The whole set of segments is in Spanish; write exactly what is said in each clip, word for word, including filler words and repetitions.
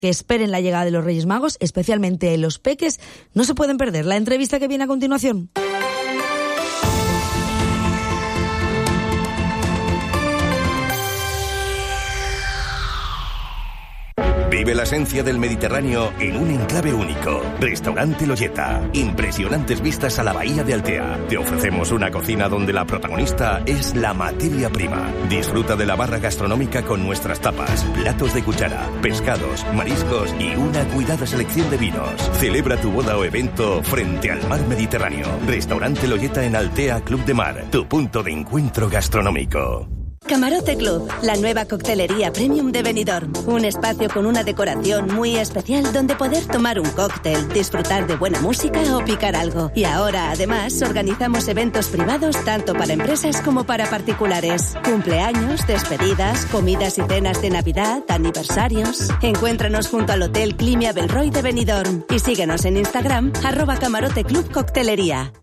que esperen la llegada de los Reyes Magos, especialmente los peques. No se pueden perder la entrevista que viene a continuación. Vive la esencia del Mediterráneo en un enclave único. Restaurante Loyeta. Impresionantes vistas a la bahía de Altea. Te ofrecemos una cocina donde la protagonista es la materia prima. Disfruta de la barra gastronómica con nuestras tapas, platos de cuchara, pescados, mariscos y una cuidada selección de vinos. Celebra tu boda o evento frente al mar Mediterráneo. Restaurante Loyeta en Altea Club de Mar. Tu punto de encuentro gastronómico. Camarote Club, la nueva coctelería premium de Benidorm. Un espacio con una decoración muy especial donde poder tomar un cóctel, disfrutar de buena música o picar algo. Y ahora, además, organizamos eventos privados tanto para empresas como para particulares. Cumpleaños, despedidas, comidas y cenas de Navidad, aniversarios. Encuéntranos junto al Hotel Climia Belroy de Benidorm y síguenos en Instagram, arroba Camarote Club Coctelería.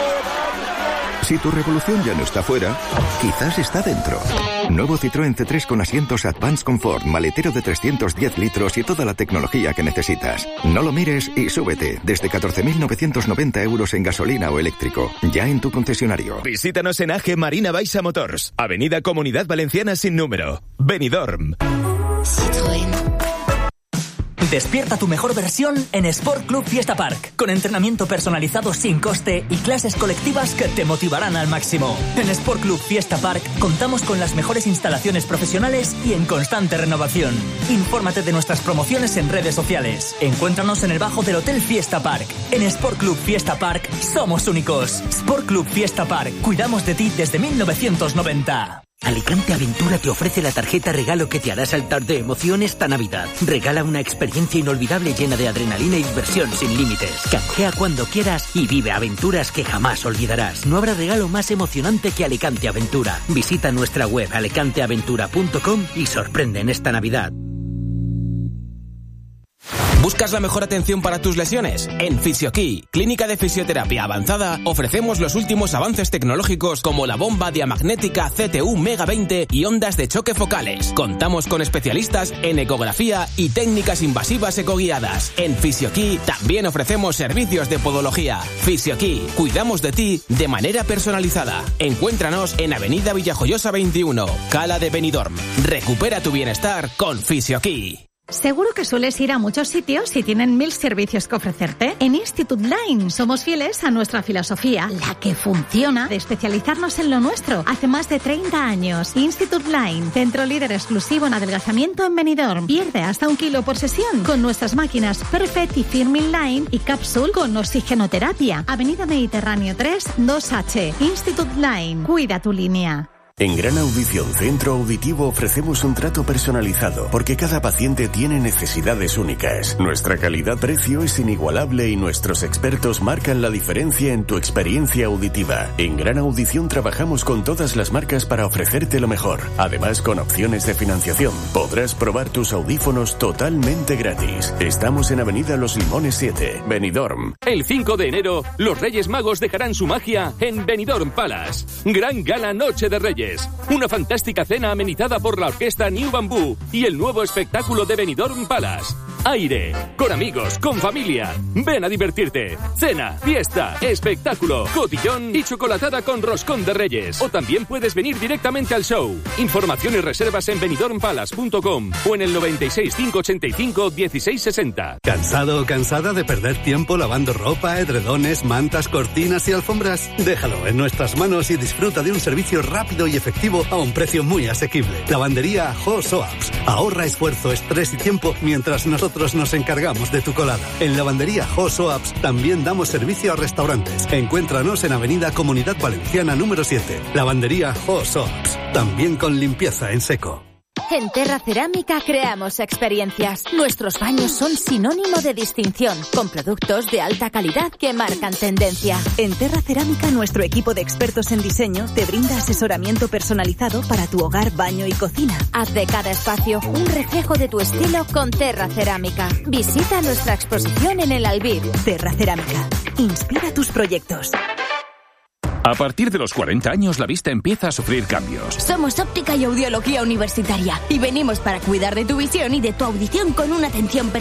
Si tu revolución ya no está fuera, quizás está dentro. Nuevo Citroën C tres con asientos Advanced Comfort, maletero de trescientos diez litros y toda la tecnología que necesitas. No lo mires y súbete desde catorce mil novecientos noventa euros en gasolina o eléctrico. Ya en tu concesionario. Visítanos en A G Marina Baixa Motors, Avenida Comunidad Valenciana sin número, Benidorm. Citroën. Despierta tu mejor versión en Sport Club Fiesta Park, con entrenamiento personalizado sin coste y clases colectivas que te motivarán al máximo. En Sport Club Fiesta Park contamos con las mejores instalaciones profesionales y en constante renovación. Infórmate de nuestras promociones en redes sociales. Encuéntranos en el bajo del Hotel Fiesta Park. En Sport Club Fiesta Park somos únicos. Sport Club Fiesta Park, cuidamos de ti desde mil novecientos noventa. Alicante Aventura te ofrece la tarjeta regalo que te hará saltar de emoción esta Navidad. Regala una experiencia inolvidable llena de adrenalina y diversión sin límites. Canjea cuando quieras y vive aventuras que jamás olvidarás. No habrá regalo más emocionante que Alicante Aventura. Visita nuestra web alicante aventura punto com y sorprende en esta Navidad. ¿Buscas la mejor atención para tus lesiones? En FisioKey, clínica de fisioterapia avanzada, ofrecemos los últimos avances tecnológicos como la bomba diamagnética C T U Mega veinte y ondas de choque focales. Contamos con especialistas en ecografía y técnicas invasivas ecoguiadas. En FisioKey también ofrecemos servicios de podología. FisioKey, cuidamos de ti de manera personalizada. Encuéntranos en Avenida Villajoyosa veintiuno, Cala de Benidorm. Recupera tu bienestar con FisioKey. Seguro que sueles ir a muchos sitios y tienen mil servicios que ofrecerte. En Institute Line somos fieles a nuestra filosofía, la que funciona, de especializarnos en lo nuestro. Hace más de treinta años. Institute Line, centro líder exclusivo en adelgazamiento en Benidorm. Pierde hasta un kilo por sesión con nuestras máquinas Perfect y Firmin Line y Capsule con oxigenoterapia. Avenida Mediterráneo tres, dos H. Institute Line, cuida tu línea. En Gran Audición Centro Auditivo ofrecemos un trato personalizado porque cada paciente tiene necesidades únicas. Nuestra calidad-precio es inigualable y nuestros expertos marcan la diferencia en tu experiencia auditiva. En Gran Audición trabajamos con todas las marcas para ofrecerte lo mejor. Además, con opciones de financiación, podrás probar tus audífonos totalmente gratis. Estamos en Avenida Los Limones siete, Benidorm. El cinco de enero, los Reyes Magos dejarán su magia en Benidorm Palace. Gran Gala Noche de Reyes. Una fantástica cena amenizada por la orquesta New Bamboo y el nuevo espectáculo de Benidorm Palace. Aire, con amigos, con familia. Ven a divertirte. Cena, fiesta, espectáculo, cotillón y chocolatada con roscón de Reyes. O también puedes venir directamente al show. Información y reservas en benidorm palace punto com o en el noventa y seis, cinco ochenta y cinco, dieciséis sesenta. ¿Cansado o cansada de perder tiempo lavando ropa, edredones, mantas, cortinas y alfombras? Déjalo en nuestras manos y disfruta de un servicio rápido y efectivo a un precio muy asequible. Lavandería Ho Soaps. Ahorra esfuerzo, estrés y tiempo mientras nosotros nos encargamos de tu colada. En Lavandería Ho Soaps también damos servicio a restaurantes. Encuéntranos en Avenida Comunidad Valenciana número siete. Lavandería Ho Soaps. También con limpieza en seco. En Terra Cerámica creamos experiencias. Nuestros baños son sinónimo de distinción, con productos de alta calidad que marcan tendencia. En Terra Cerámica, nuestro equipo de expertos en diseño te brinda asesoramiento personalizado para tu hogar, baño y cocina. Haz de cada espacio un reflejo de tu estilo con Terra Cerámica. Visita nuestra exposición en el Albir. Terra Cerámica. Inspira tus proyectos. A partir de los cuarenta años, la vista empieza a sufrir cambios. Somos Óptica y Audiología Universitaria y venimos para cuidar de tu visión y de tu audición con una atención personalizada